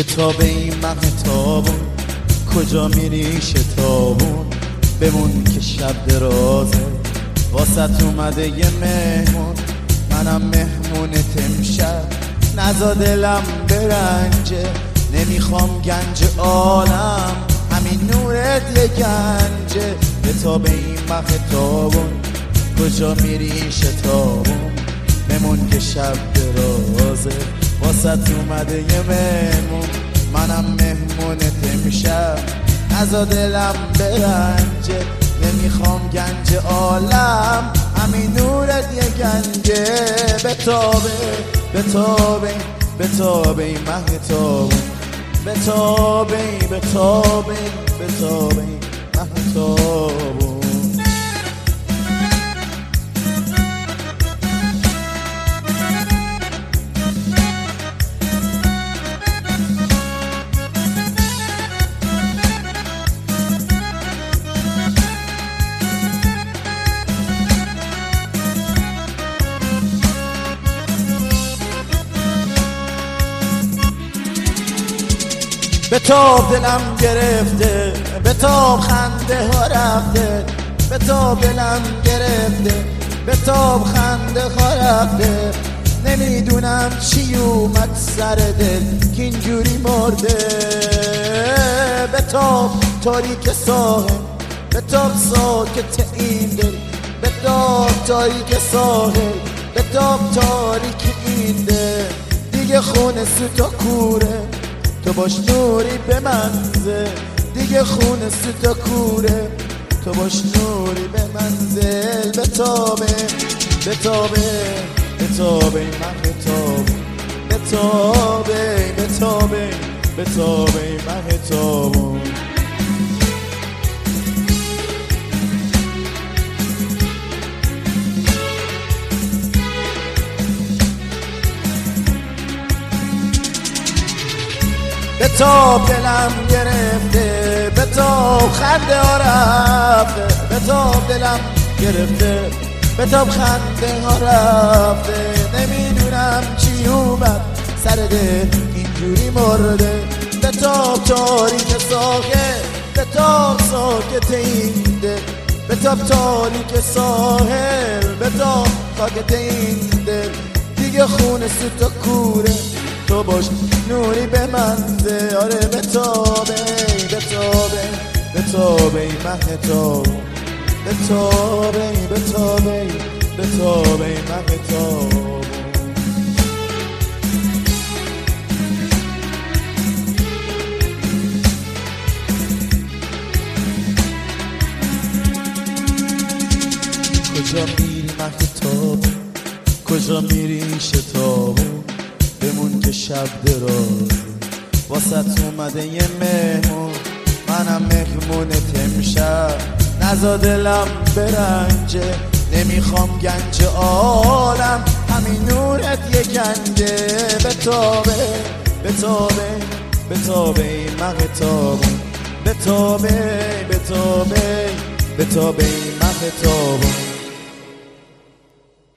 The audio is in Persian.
تاب این مهتابون کجا میری شتابون بمون که شب درازه واسط اومده یه مهمون منم مهمونت امشب نزا دلم برنجه نمیخوام گنج عالم همین نورت یه گنجه به تاب این مهتابون کجا میری شتابون بمون که شب درازه واسط اومده یه مهمون منم مهمونت امشب نزا دلم برنجه نمیخوام گنج عالم همین نورت یه گنجه بتابه بتابه بتابه این مهتابون بتابه بتابه بتابه این مهتابون بتاب دلم گرفته بتاب خنده ها رفته بتاب دلم گرفته بتاب خنده ها رفته نمیدونم چی اومد سر دل که اینجوری مرده بتاب تاریک ساحل بتاب ساکت این دل بتاب تاریک ساحل بتاب تاریک این دل دیگه خونه سوتا کوره تو باش نوری به منزل دیگه خونه سوتا کوره تو باش نوری به منزل بتابه بتابه بتابه من بتابه بتابه بتابه بتابه من بتابه بتاب دلم گرفته بتاب خنده ها رفته بتاب دلم گرفته بتاب خنده ها رفته نمیدونم چی اومد سر دل اینجوری مرده بتاب تاریک ساحل بتاب ساکت این دل بتاب تاریک ساحل بتاب ساکت این دل دیگه خونه سوتا کوره تو باش نوری به منزه آره بتابه بتابه بتابه این مهتاب بتابه بتابه بتابه این مهتاب کجا میری مهتاب کجا میری شتابون بمون که شب دراز واسط اومده یه مهمون منم مهمونت امشب نزا دلم برنجه نمیخوام گنج عالم همین نورت یه گنجه بتابه بتابه بتابه این مهتابون بتابه بتابه بتابه این مهتابون